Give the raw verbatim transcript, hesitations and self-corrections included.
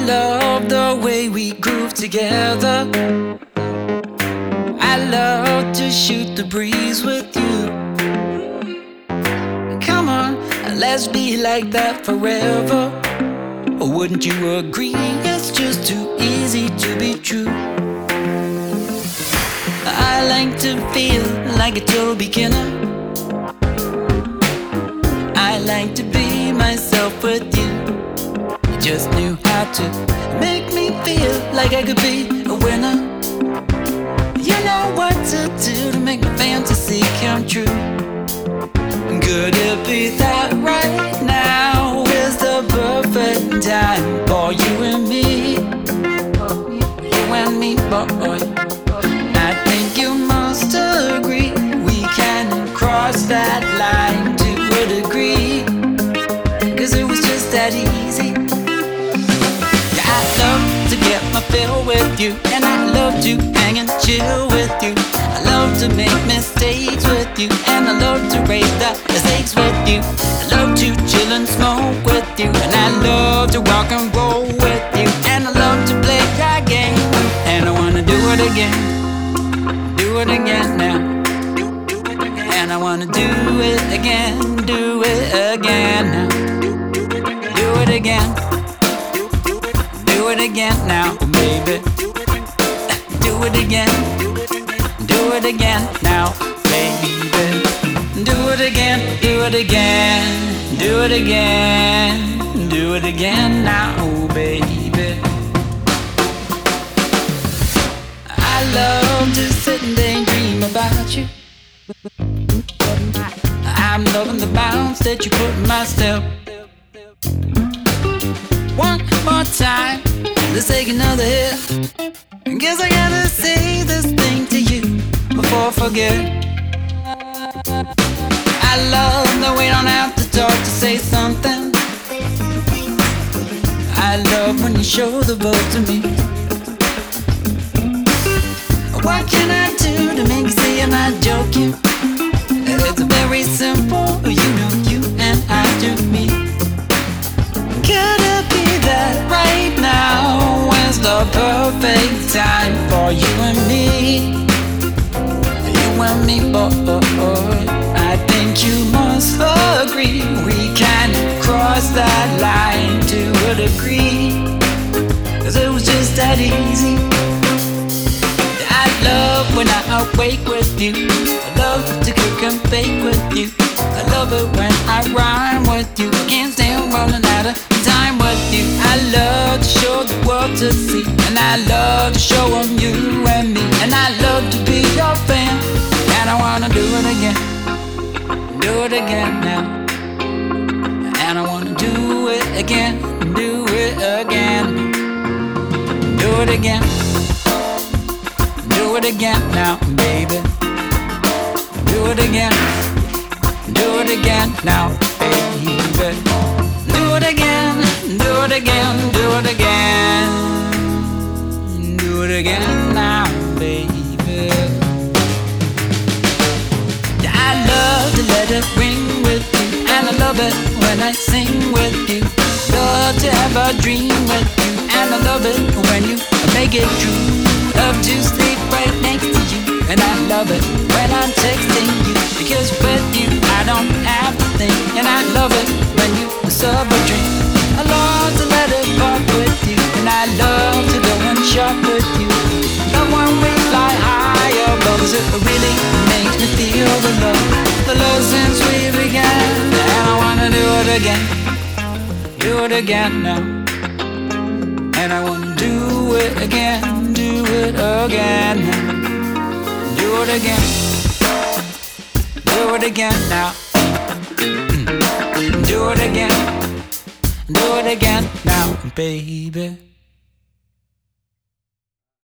love the way we groove together. I love to shoot the breeze with you. Come on, let's be like that forever. Wouldn't you agree? It's just too easy to be true. I like to feel like a total beginner. I like to be myself with you. You just knew how to make me feel like I could be a winner. You know what to do to make my fantasy come true. Could it be that right now is the perfect time for you and me? You and me, boy. I think you must agree we can cross that line to a degree, 'cause it was just that easy. Yeah, I love to get my fill with you, and I love to hang and chill with you. I love to make mistakes with you, and I love to raise the stakes with you. I love to chill and smoke with you, and I love to rock and roll with you, and I love to play that game, and I wanna do it again, do it again now, and I wanna do it again, do it again now, do it again, do it again now, baby, do it again, do it again now, baby, do it again, do it again, do it again, do it again now, baby. I love to sit and daydream about you. I'm loving the bounce that you put in my step. One more time, let's take another hit. Guess I gotta say this thing to you before I forget. I love that we don't have to talk to say something. I love when you show the boat to me. What can I do to make you see I'm not joking? It's very simple, you know, you and I do me. Could it be that right now is the perfect time for you and me? You and me, boy. I think you must agree we can cross that line to a degree, 'cause it was just that easy. I love when I awake with you. I love to cook and bake with you. I love it when I rhyme with you. I can't stand running out of time with you. I love to show the world to see, and I love to show them you and me, and I love to be your fan, and I wanna do it again, do it again now, and I wanna do it again, do it again, do it again, do it again now, baby, do it again, do it again now, baby, do it again, do it again, do it again, do it again now, baby. I love to let it ring with you, and I love it when I sing with you. Love to have a dream with you, and I love it when you make it true. Love to sleep right next to you, and I love it when I'm texting you, because with you I don't have to think, and I love it when you serve a drink. I love to let it pop with you, and I love to go and shop with you. Love when we fly high above, 'cause it really makes me feel the love, the love since we began, and I wanna do it again, do it again now, and I wanna do it again, do it again now, do it again, do it again now, do it again, do it again now, baby.